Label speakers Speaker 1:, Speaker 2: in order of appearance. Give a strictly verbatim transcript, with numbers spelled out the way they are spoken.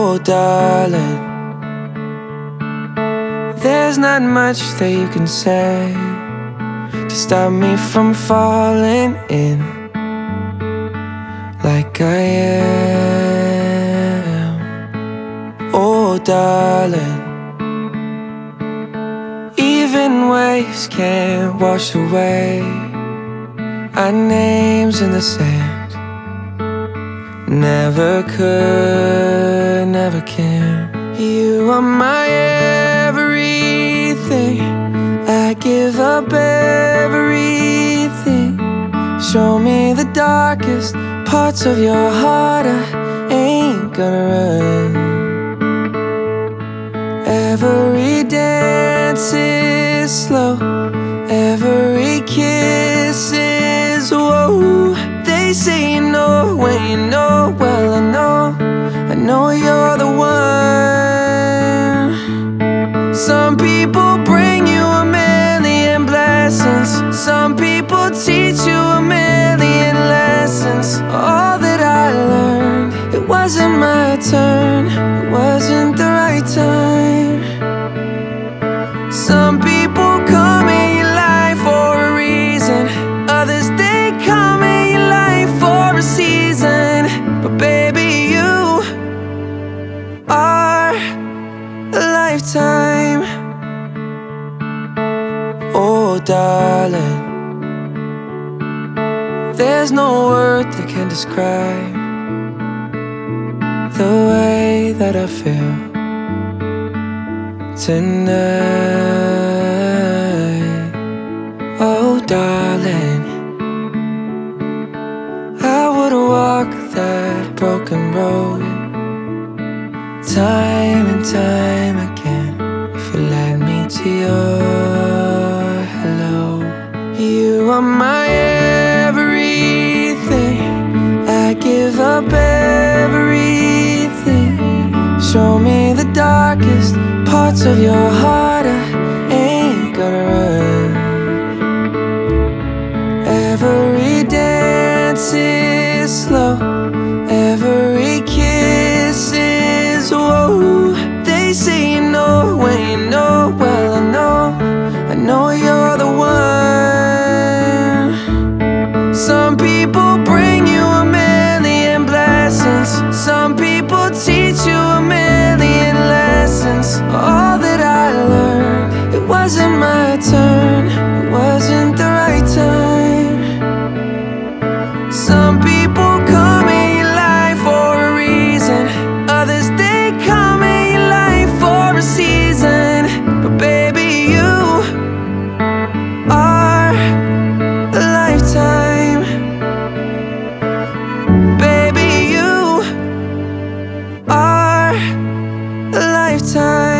Speaker 1: Oh, darling, there's not much that you can say to stop me from falling in like I am. Oh, darling, even waves can't wash away our names in the sand. Never could, never can. You are my everything. I give up everything. Show me the darkest parts of your heart. I ain't gonna run. Every dance is slow, every kiss is whoa. They say you know when you know. Well, I know, I know you're the one. Some people bring you a million blessings. Some people teach you a million lessons. All that I learned, it wasn't my turn, it wasn't the right time. Some people come in your life for a reason. Others, they come in your life for a season. But baby, you are a lifetime. Oh, darling, there's no word that can describe the way that I feel tonight. Oh, darling, I would walk that broken road time and time again if you led me to your hello. You are my everything. I give up everything. Show me the darkest parts of your heart. I ain't gonna run. Every dance is slow, every kiss is whoa. They say you know when you know. Well, I know, I know you're the one. Some people bring you a million blessings. Some people teach you a million lessons. All that I learned, it wasn't my turn, it wasn't the right time. Some people come in your life for a reason. Others, they come in your life for a season. But baby, you are a lifetime. Baby, you are a lifetime.